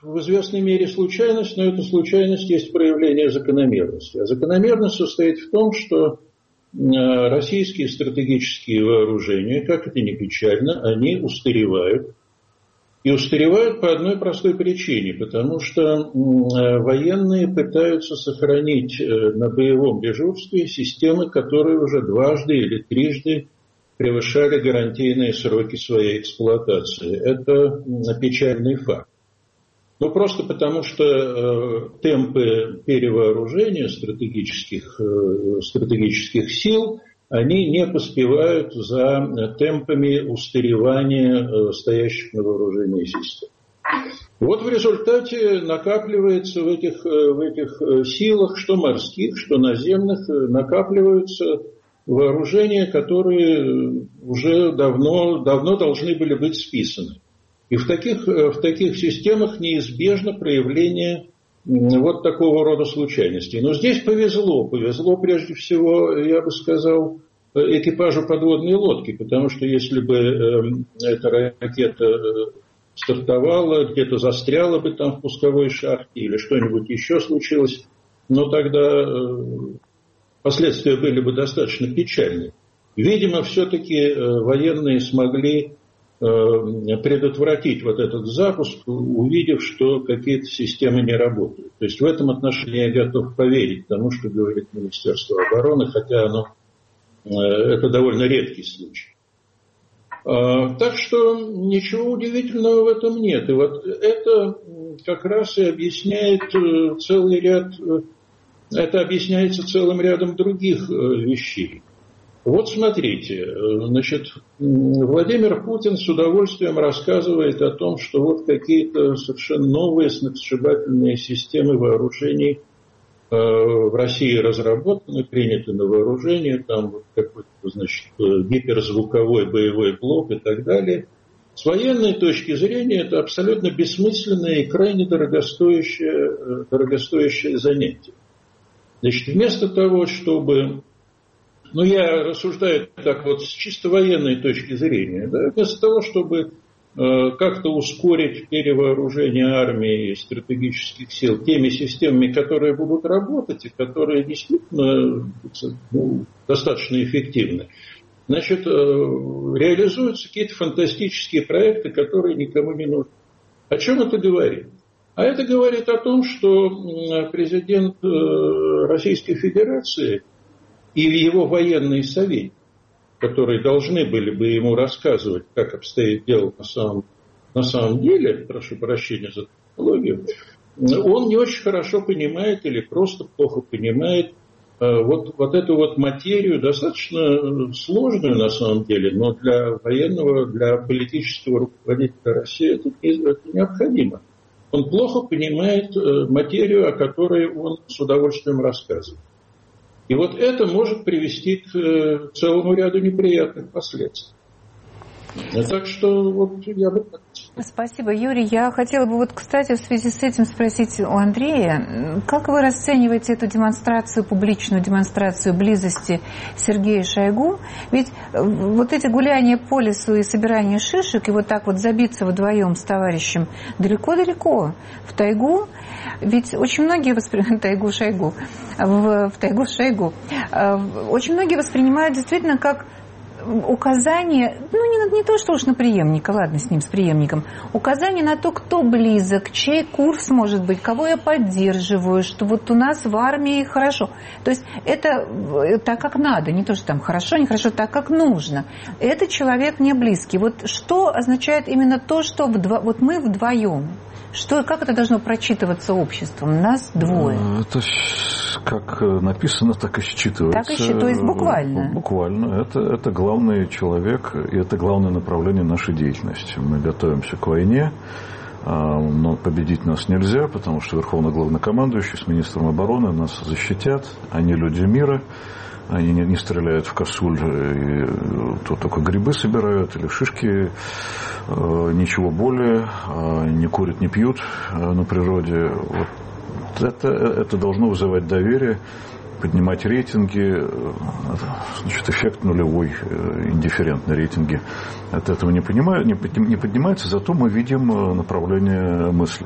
в известной мере случайность, но эта случайность есть проявление закономерности. А закономерность состоит в том, что российские стратегические вооружения, как это ни печально, они устаревают. И устаревают по одной простой причине, потому что военные пытаются сохранить на боевом дежурстве системы, которые уже дважды или трижды превышали гарантийные сроки своей эксплуатации. Это печальный факт. Ну, просто потому что темпы перевооружения стратегических сил, они не поспевают за темпами устаревания стоящих на вооружении систем. Вот в результате накапливается в этих силах, что морских, что наземных, накапливаются вооружения, которые уже давно должны были быть списаны. И в таких системах неизбежно проявление вот такого рода случайностей. Но здесь повезло прежде всего, я бы сказал, экипажу подводной лодки, потому что если бы эта ракета стартовала, где-то застряла бы там в пусковой шахте или что-нибудь еще случилось, но тогда последствия были бы достаточно печальны. Видимо, все-таки военные смогли предотвратить вот этот запуск, увидев, что какие-то системы не работают. То есть в этом отношении я готов поверить тому, что говорит Министерство обороны, хотя это довольно редкий случай. Так что ничего удивительного в этом нет. И вот это как раз и объясняется целым рядом других вещей. Вот смотрите, значит, Владимир Путин с удовольствием рассказывает о том, что вот какие-то совершенно новые сногсшибательные системы вооружений в России разработаны, приняты на вооружение, там вот какой-то, значит, гиперзвуковой боевой блок и так далее. С военной точки зрения это абсолютно бессмысленное и крайне дорогостоящее занятие. Значит, вместо того, чтобы... Ну, я рассуждаю так вот с чисто военной точки зрения. Да, вместо того, чтобы как-то ускорить перевооружение армии и стратегических сил теми системами, которые будут работать и которые действительно достаточно эффективны, значит, реализуются какие-то фантастические проекты, которые никому не нужны. О чем это говорит? А это говорит о том, что президент Российской Федерации и его военный совет, которые должны были бы ему рассказывать, как обстоит дело на самом деле, прошу прощения за технологию, он не очень хорошо понимает или просто плохо понимает вот эту вот материю, достаточно сложную на самом деле, но для военного, для политического руководителя России это необходимо. Он плохо понимает материю, о которой он с удовольствием рассказывает. И вот это может привести к целому ряду неприятных последствий. Так что вот я бы... Спасибо, Юрий. Я хотела бы вот, кстати, в связи с этим спросить у Андрея, как вы расцениваете эту демонстрацию, публичную демонстрацию близости Сергея Шойгу? Ведь вот эти гуляния по лесу и собирание шишек, и вот так вот забиться вдвоем с товарищем далеко-далеко в тайгу, ведь очень многие воспринимают очень многие воспринимают действительно как указание, не то, что уж на преемника, ладно, с ним, с преемником, указание на то, кто близок, чей курс может быть, кого я поддерживаю, что вот у нас в армии хорошо. То есть это так, как надо, не то, что там хорошо, нехорошо, так, как нужно. Это человек мне близкий. Вот что означает именно то, что вот мы вдвоем? Как это должно прочитываться обществом? Нас двое. Это как написано, так и считывается. То есть буквально? Буквально. Это главный человек, и это главное направление нашей деятельности. Мы готовимся к войне, но победить нас нельзя, потому что Верховный Главнокомандующий с министром обороны нас защитят. Они люди мира. Они не стреляют в косуль, и то только грибы собирают или шишки, ничего более, не курят, не пьют на природе. Вот это должно вызывать доверие поднимать рейтинги, значит, эффект нулевой, индифферентные рейтинги от этого не поднимается, зато мы видим направление мысли.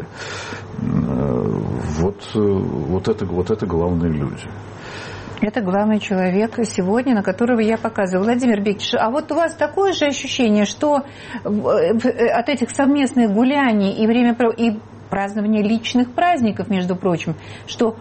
Вот это главные люди. Это главный человек сегодня, на которого я показываю. Владимир Бектич, а вот у вас такое же ощущение, что от этих совместных гуляний и празднования личных праздников, между прочим, что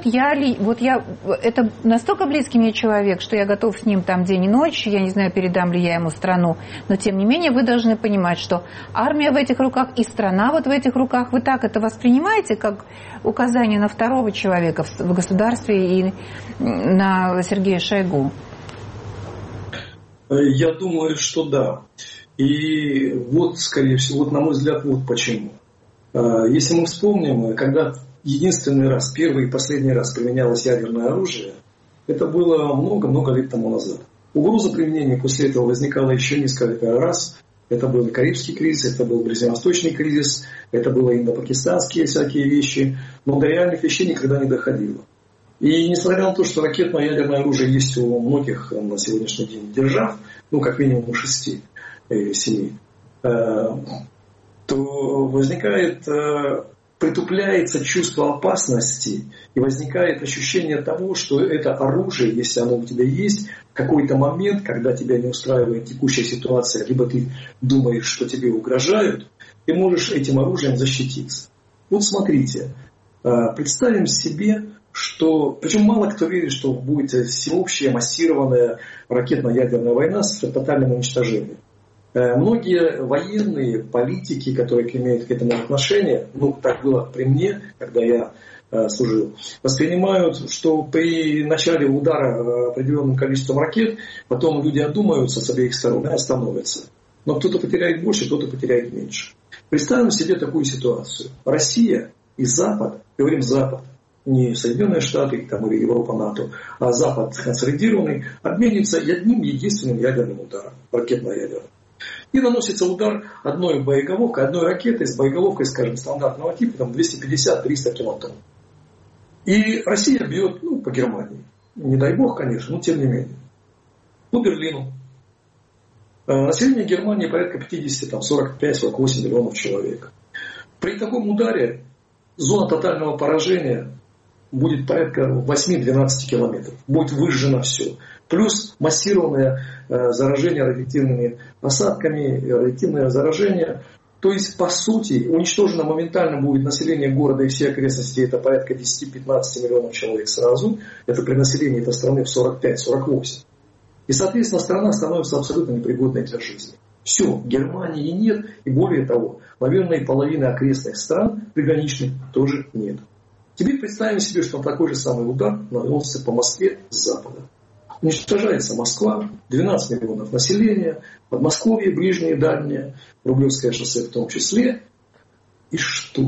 это настолько близкий мне человек, что я готов с ним там день и ночь, я не знаю, передам ли я ему страну, но тем не менее вы должны понимать, что армия в этих руках и страна вот в этих руках. Вы так это воспринимаете, как указание на второго человека в государстве и на Сергея Шойгу? Я думаю, что да. И вот, скорее всего, на мой взгляд, вот почему. Если мы вспомним, когда единственный раз, первый и последний раз применялось ядерное оружие, это было много-много лет тому назад. Угроза применения после этого возникала еще несколько раз. Это был Карибский кризис, это был Ближневосточный кризис, это было индо-пакистанские всякие вещи, но до реальных вещей никогда не доходило. И несмотря на то, что ракетное ядерное оружие есть у многих на сегодняшний день держав, как минимум у 6 или 7, то возникает, притупляется чувство опасности и возникает ощущение того, что это оружие, если оно у тебя есть, в какой-то момент, когда тебя не устраивает текущая ситуация, либо ты думаешь, что тебе угрожают, ты можешь этим оружием защититься. Вот смотрите, представим себе, что, причем мало кто верит, что будет всеобщая массированная ракетно-ядерная война с тотальным уничтожением. Многие военные, политики, которые имеют к этому отношение, так было при мне, когда я служил, воспринимают, что при начале удара определенным количеством ракет, потом люди одумаются с обеих сторон и остановятся. Но кто-то потеряет больше, кто-то потеряет меньше. Представим себе такую ситуацию. Россия и Запад, говорим Запад, не Соединенные Штаты или Европа, НАТО, а Запад консолидированный, обменится одним единственным ядерным ударом, ракетно-ядерным. И наносится удар одной боеголовкой, одной ракетой с боеголовкой, скажем, стандартного типа, 250-300 килотонн. И Россия бьет, по Германии. Не дай бог, конечно, но тем не менее. По Берлину. Население Германии порядка 50, 45-48 миллионов человек. При таком ударе зона тотального поражения будет порядка 8-12 километров. Будет выжжено все. Плюс массированное заражение радиоактивными осадками, радиоактивное заражение. То есть, по сути, уничтожено моментально будет население города и все окрестности. Это порядка 10-15 миллионов человек сразу. Это при населении этой страны в 45-48. И, соответственно, страна становится абсолютно непригодной для жизни. Все, Германии нет. И более того, наверное, половины окрестных стран приграничных тоже нет. Теперь представим себе, что такой же самый удар наносится по Москве с запада. Уничтожается Москва, 12 миллионов населения, Подмосковье, ближнее и дальнее, Рублевское шоссе в том числе. И что?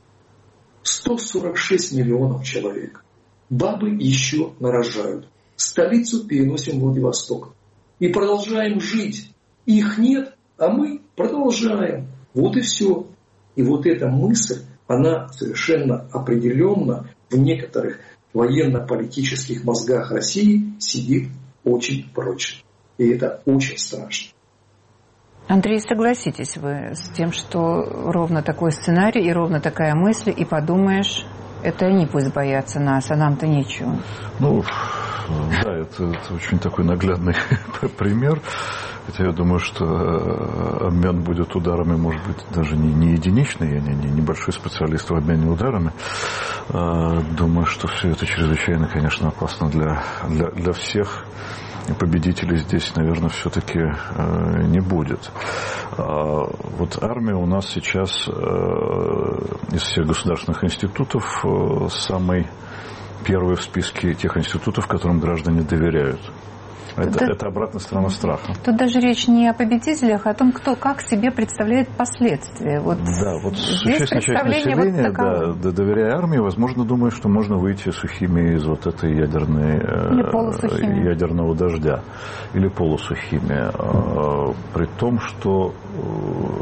146 миллионов человек. Бабы еще нарожают. Столицу переносим в Владивосток. И продолжаем жить. Их нет, а мы продолжаем. Вот и все. И вот эта мысль, она совершенно определенно в некоторых военно-политических мозгах России сидит очень прочно. И это очень страшно. Андрей, согласитесь вы с тем, что ровно такой сценарий и ровно такая мысль, и подумаешь, это они пусть боятся нас, а нам-то нечего. Да, это очень такой наглядный пример. Хотя я думаю, что обмен будет ударами, может быть, даже не единичный. Я не небольшой специалист в обмене ударами. Думаю, что все это чрезвычайно, конечно, опасно для всех. И победителей здесь, наверное, все-таки не будет. Вот армия у нас сейчас из всех государственных институтов самый первый в списке тех институтов, которым граждане доверяют. Это обратная сторона страха. Тут даже речь не о победителях, а о том, кто как себе представляет последствия. Существенная часть населения, доверяя армии, возможно, думает, что можно выйти сухими из вот этой ядерного дождя. Или полусухими. При том, что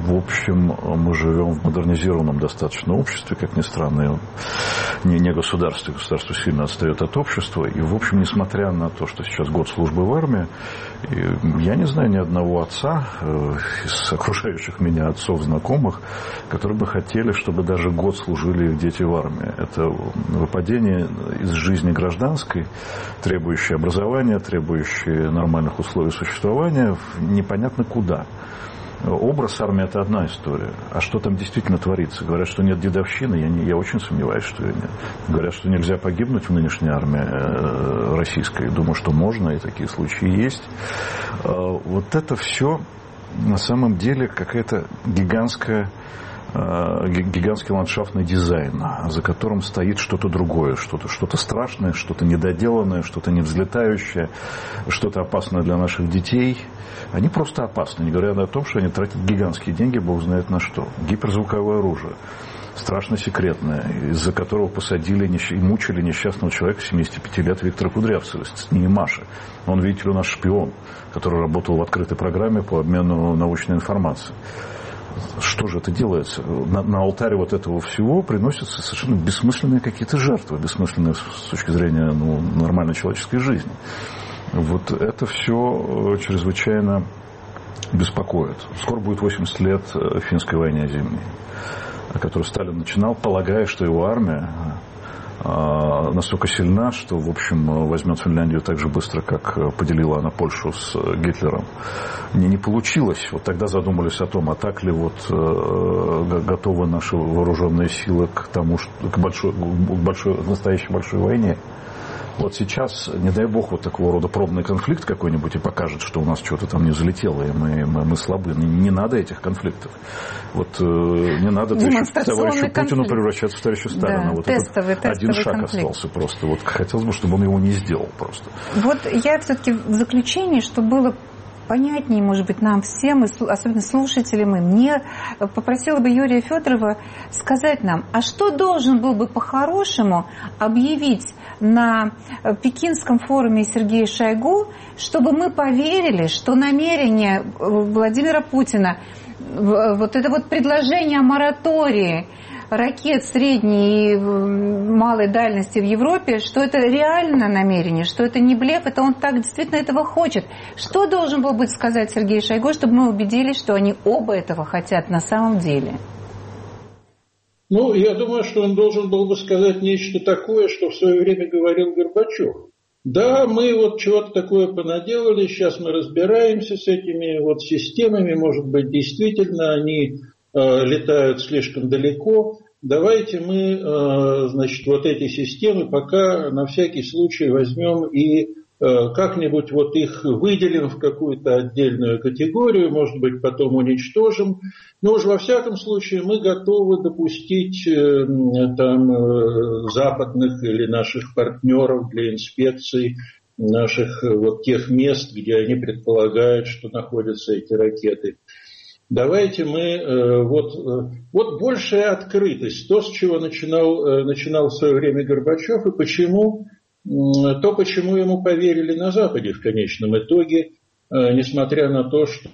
В общем, мы живем в модернизированном достаточно обществе, как ни странно, не государстве. Государство сильно отстает от общества. И, в общем, несмотря на то, что сейчас год службы в армии, я не знаю ни одного отца из окружающих меня отцов, знакомых, которые бы хотели, чтобы даже год служили их дети в армии. Это выпадение из жизни гражданской, требующее образования, требующее нормальных условий существования, непонятно куда. Образ армии – это одна история. А что там действительно творится? Говорят, что нет дедовщины. Я очень сомневаюсь, что ее нет. Говорят, что нельзя погибнуть в нынешней армии российской. Думаю, что можно, и такие случаи есть. Вот это все на самом деле какая-то гигантский ландшафтный дизайн, за которым стоит что-то другое, что-то страшное, что-то недоделанное, что-то невзлетающее, что-то опасное для наших детей. Они просто опасны, не говоря о том, что они тратят гигантские деньги, бог знает на что. Гиперзвуковое оружие, страшно секретное, из-за которого посадили и мучили несчастного человека 75 лет Виктора Кудрявцева, с ней Маши. Он, видите ли, у нас шпион, который работал в открытой программе по обмену научной информацией. Что же это делается? На алтаре вот этого всего приносятся совершенно бессмысленные какие-то жертвы, бессмысленные с точки зрения нормальной человеческой жизни. Вот это все чрезвычайно беспокоит. Скоро будет 80 лет финской войне зимней, которую Сталин начинал, полагая, что его армия настолько сильна, что, в общем, возьмет Финляндию так же быстро, как поделила она Польшу с Гитлером. Не получилось. Вот тогда задумались о том, а так ли готовы наши вооруженные силы к тому, к настоящей большой войне. Вот сейчас, не дай бог, вот такого рода пробный конфликт какой-нибудь и покажет, что у нас что-то там не залетело, и мы слабы. Не надо этих конфликтов. Вот не надо товарищу Путину превращаться в товарища Сталина. Да, вот тестовый один шаг конфликт остался просто. Вот хотелось бы, чтобы он его не сделал просто. Вот я все-таки в заключении, чтобы было понятнее, может быть, нам всем, особенно слушателям, мне попросила бы Юрия Федорова сказать нам, а что должен был бы по-хорошему объявить на Пекинском форуме Сергея Шойгу, чтобы мы поверили, что намерение Владимира Путина, вот это вот предложение о моратории ракет средней и малой дальности в Европе, что это реально намерение, что это не блеф, это он так действительно этого хочет. Что должен был бы сказать Сергей Шойгу, чтобы мы убедились, что они оба этого хотят на самом деле? Ну, я думаю, что он должен был бы сказать нечто такое, что в свое время говорил Горбачев. Да, мы вот чего-то такое понаделали, сейчас мы разбираемся с этими вот системами, может быть, действительно они летают слишком далеко. Давайте мы, значит, вот эти системы пока на всякий случай возьмем и как-нибудь вот их выделим в какую-то отдельную категорию, может быть, потом уничтожим. Но уж во всяком случае мы готовы допустить там западных или наших партнеров для инспекций наших вот тех мест, где они предполагают, что находятся эти ракеты. Давайте мы вот большая открытость, то, с чего начинал в свое время Горбачев, и почему ему поверили на Западе в конечном итоге, несмотря на то, что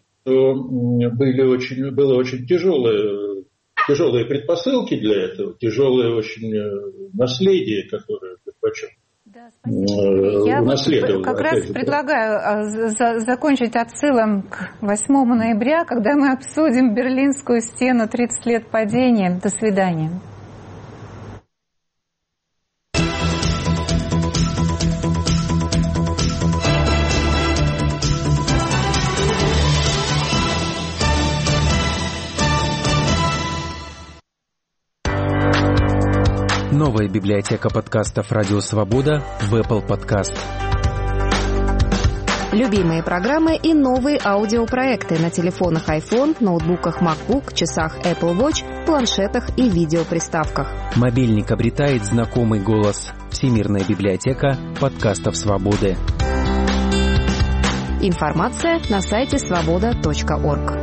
было очень тяжелые предпосылки для этого, тяжелое очень наследие, которое Горбачев унаследовал. Я как раз предлагаю закончить отсылом к 8 ноября, когда мы обсудим Берлинскую стену 30 лет падения. До свидания. Новая библиотека подкастов «Радио Свобода» в Apple Podcast. Любимые программы и новые аудиопроекты на телефонах iPhone, ноутбуках MacBook, часах Apple Watch, планшетах и видеоприставках. Мобильник обретает знакомый голос. Всемирная библиотека подкастов «Свободы». Информация на сайте svoboda.org.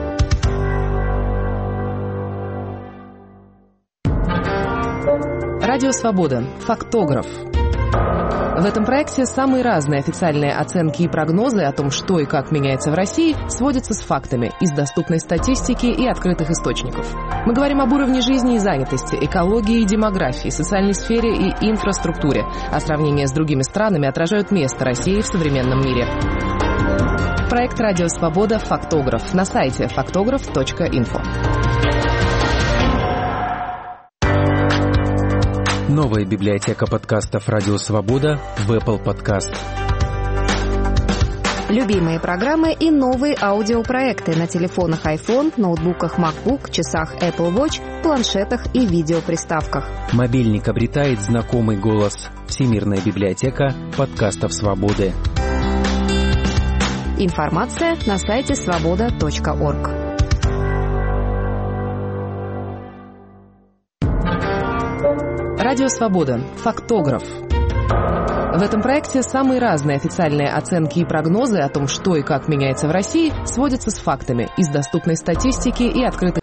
Радио Свобода. Фактограф. В этом проекте самые разные официальные оценки и прогнозы о том, что и как меняется в России, сводятся с фактами из доступной статистики и открытых источников. Мы говорим об уровне жизни и занятости, экологии и демографии, социальной сфере и инфраструктуре, а сравнения с другими странами отражают место России в современном мире. Проект «Радио Свобода. Фактограф» на сайте faktograph.info. Новая библиотека подкастов «Радио Свобода» в Apple Podcast. Любимые программы и новые аудиопроекты на телефонах iPhone, ноутбуках MacBook, часах Apple Watch, планшетах и видеоприставках. Мобильник обретает знакомый голос. Всемирная библиотека подкастов «Свободы». Информация на сайте svoboda.org. Радио Свобода. Фактограф. В этом проекте самые разные официальные оценки и прогнозы о том, что и как меняется в России, сводятся с фактами из доступной статистики и открытых